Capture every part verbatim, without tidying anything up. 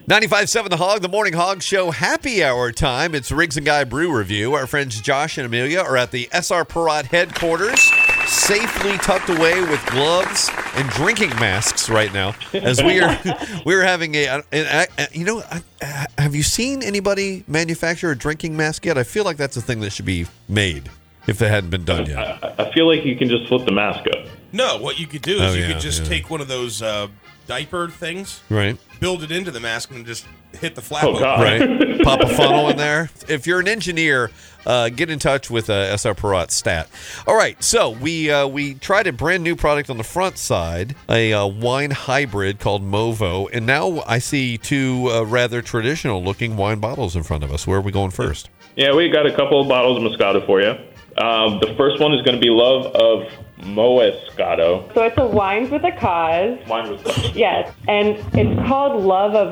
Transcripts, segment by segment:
ninety-five point seven The Hog, the Morning Hog Show, happy hour time. It's Riggs and Guy Brew Review. Our friends Josh and Amelia are at the S R Perot headquarters, safely tucked away with gloves and drinking masks right now, as we are we're having a, a, a, a you know, a, have you seen anybody manufacture a drinking mask yet? I feel like that's a thing that should be made if it hadn't been done yet. I, I feel like you can just flip the mask up. No, what you could do is Oh, you yeah, could just yeah. take one of those uh, diaper things, Right. build it into the mask, and just hit the flap Oh, open. God. Right. Pop a funnel in there. If you're an engineer, uh, get in touch with uh, S R Perot Stat. All right, so we uh, we tried a brand new product on the front side, a uh, wine hybrid called Movo, and now I see two uh, rather traditional looking wine bottles in front of us. Where are we going first? Yeah, we got a couple of bottles of Moscato for you. Um, the first one is going to be Love of Moescato. So it's a wines with a cause. Wine with Yes, and it's called Love of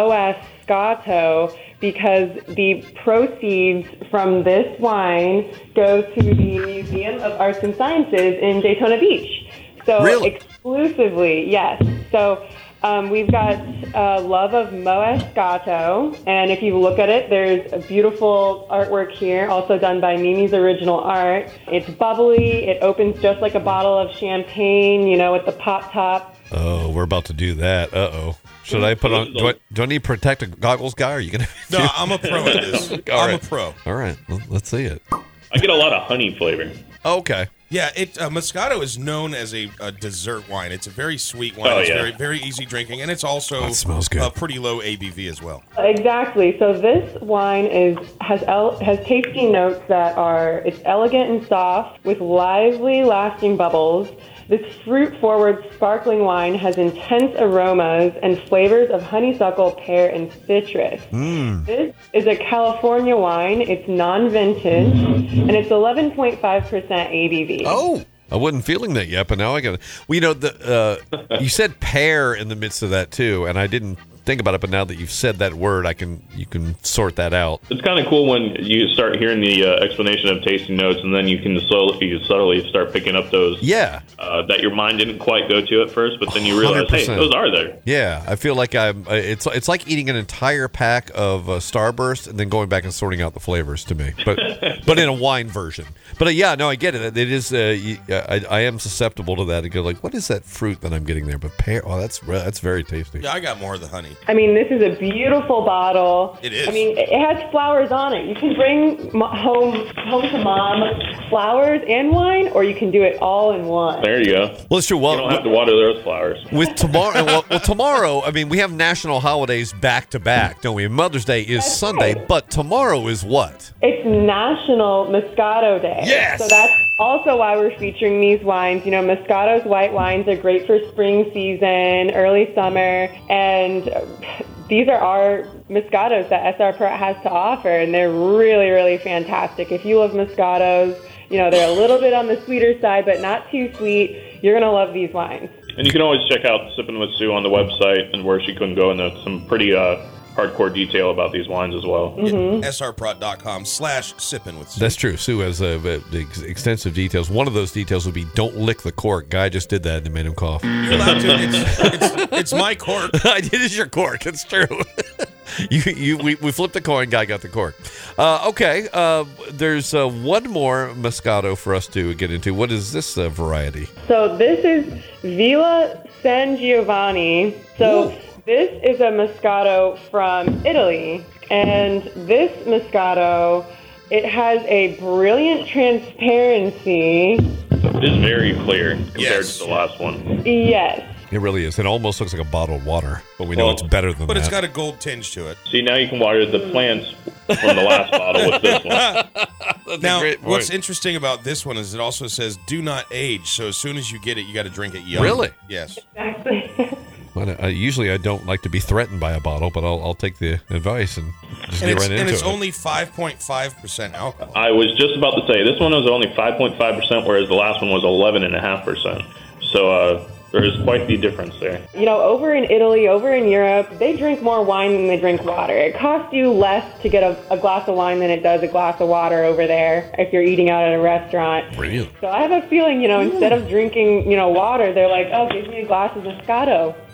Moescato because the proceeds from this wine go to the Museum of Arts and Sciences in Daytona Beach. So Really? exclusively, yes. So um, we've got uh, Love of Moescato, and if you look at it, there's a beautiful artwork here, also done by Mimi's Original Art. It's bubbly. It opens just like a bottle of champagne, you know, with the pop top. Oh, we're about to do that. Uh-oh. Should I put on... Do I, do I need protective goggles, Guy? Are you going to... No, I'm a pro at this. All I'm right. a pro. All right, well, let's see it. I get a lot of honey flavor. Okay. Yeah, it uh, Moscato is known as a, a dessert wine. It's a very sweet wine. Oh, it's yeah. very very easy drinking, and it's also Oh, it smells good. a pretty low A B V as well. Exactly. So this wine is has el- has tasty notes that are it's elegant and soft with lively, lasting bubbles. This fruit-forward sparkling wine has intense aromas and flavors of honeysuckle, pear, and citrus. Mm. This is a California wine. It's non-vintage, and it's eleven point five percent A B V. Oh, I wasn't feeling that yet, but now I got it. Well, you know, the uh, you said pear in the midst of that too, and I didn't think about it, but now that you've said that word, I can you can sort that out. It's kind of cool when you start hearing the uh, explanation of tasting notes, and then you can slowly, you subtly start picking up those Yeah, uh, that your mind didn't quite go to at first, but then you realize, one hundred percent. hey, those are there. yeah. I feel like I'm. uh, It's it's like eating an entire pack of uh, Starburst and then going back and sorting out the flavors to me, but but in a wine version. But uh, yeah, no, I get it. It is. Uh, you- I, I am susceptible to that. And go like, what is that fruit that I'm getting there? But pear. Oh, that's re- that's very tasty. Yeah, I got more of the honey. I mean, this is a beautiful bottle. It is. I mean, it has flowers on it. You can bring mo- home home to mom flowers and wine, or you can do it all in one. There you go. Well, it's true. You Well, don't have to water those flowers. with tomorrow, well, well, tomorrow, I mean, we have national holidays back to back, don't we? Mother's Day is That's Sunday, right. but tomorrow is what? It's National Moscato Day. Yes! So that's also why we're featuring these wines. You know, Moscato's white wines are great for spring season, early summer, and these are our Moscatos that S R Perot has to offer, and they're really, really fantastic. If you love Moscatos, you know, they're a little bit on the sweeter side, but not too sweet. You're going to love these wines. And you can always check out Sippin' with Sue on the website, and where she couldn't go into some pretty uh, hardcore detail about these wines as well. Mm-hmm. S R prot dot com slash sippin' with Sue. That's true. Sue has uh, uh, ex- extensive details. One of those details would be don't lick the cork. Guy just did that and it made him cough. You're allowed to. It's, it's, it's my cork. It is your cork. It's true. you, you, we, we flipped the coin. Guy got the cork. Uh, okay. Uh, there's uh, one more Moscato for us to get into. What is this uh, variety? So this is Villa San Giovanni. So Ooh. this is a Moscato from Italy. And this Moscato, it has a brilliant transparency. It is very clear compared Yes. to the last one. Yes. It really is. It almost looks like a bottled water, but we know Well, it's better than But that. it's got a gold tinge to it. See, now you can water the plants from the last bottle with this one. That's a Now, great what's point. interesting about this one is it also says do not age. So as soon as you get it, you got to drink it young. Really? Yes. Exactly. Well, uh, usually I don't like to be threatened by a bottle, but I'll, I'll take the advice and just And get it's, right and into it's it. only five point five percent alcohol. I was just about to say, this one was only five point five percent, whereas the last one was eleven point five percent. So uh, there is quite the difference there. You know, over in Italy, over in Europe, they drink more wine than they drink water. It costs you less to get a, a glass of wine than it does a glass of water over there if you're eating out at a restaurant. Brilliant. So I have a feeling, you know, instead of drinking, you know, water, they're like, oh, give me a glass of Moscato.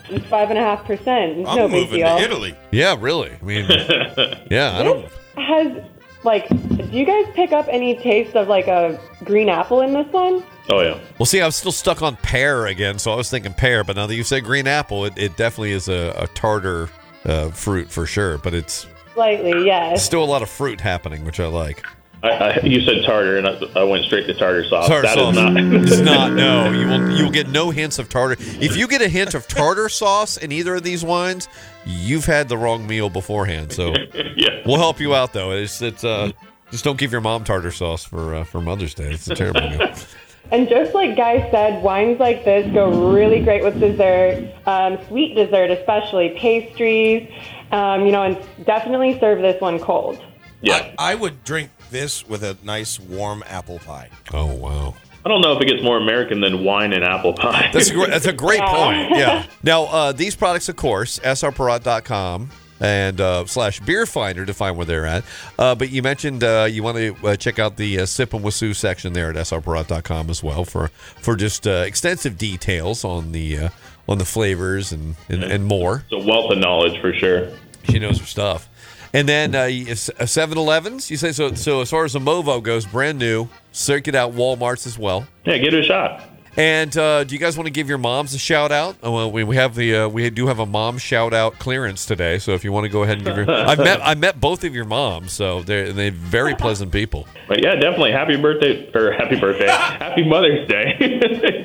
It's five and a half percent. I'm No big moving deal. to Italy. Yeah, really. I mean, yeah, I don't. This has, like, do you guys pick up any taste of, like, a green apple in this one? Oh, yeah. Well, see, I was still stuck on pear again, so I was thinking pear, but now that you said green apple, it, it definitely is a, a tartar uh, fruit for sure, but it's Slightly, yes. still a lot of fruit happening, which I like. I, I, you said tartar, and I, I went straight to tartar sauce. Tartar That sauce is not. is not, no. You will you will get no hints of tartar. If you get a hint of tartar sauce in either of these wines, you've had the wrong meal beforehand. So Yeah. we'll help you out, though. It's, it's uh, just don't give your mom tartar sauce for uh, for Mother's Day. It's a terrible meal. And just like Guy said, wines like this go really great with dessert, um, sweet dessert especially, pastries, um, you know, and definitely serve this one cold. Yeah. I, I would drink this with a nice warm apple pie. Oh, wow. I don't know if it gets more American than wine and apple pie. That's a great, that's a great Yeah. point. Yeah. Now, uh, these products, of course, S R Perot dot com and uh, slash beer finder to find where they're at. Uh, but you mentioned uh, you want to uh, check out the uh, Sip and Wasu section there at S R Perot dot com as well for for just uh, extensive details on the uh, on the flavors and, and, and more. It's a wealth of knowledge for sure. She knows her stuff. And then uh, seven elevens, you say, so So as far as the Movo goes, brand new. Check it out, Walmart's as well. Yeah, give it a shot. And uh, do you guys want to give your moms a shout out? Oh, well, we, we have the uh, we do have a mom shout out clearance today. So if you want to go ahead and give your, I met I met both of your moms, so they're they very pleasant people. But yeah, definitely. Happy birthday, or happy birthday, happy Mother's Day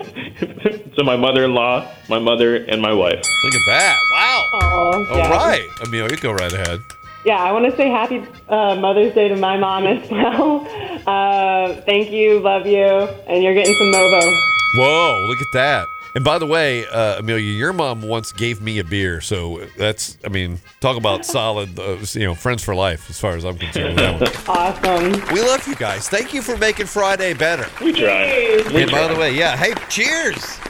to my mother-in-law, my mother, and my wife. Look at that! Wow! Oh, All yeah. right, Emil, you go right ahead. Yeah, I want to say happy uh, Mother's Day to my mom as well. Uh, thank you, love you, and you're getting some Movo. Whoa! Look at that. And by the way, uh, Amelia, your mom once gave me a beer, so that's, I mean, talk about solid, uh, you know, friends for life as far as I'm concerned with that one. Awesome. We love you guys. Thank you for making Friday better. We try. We And by try. the way, yeah, hey, cheers!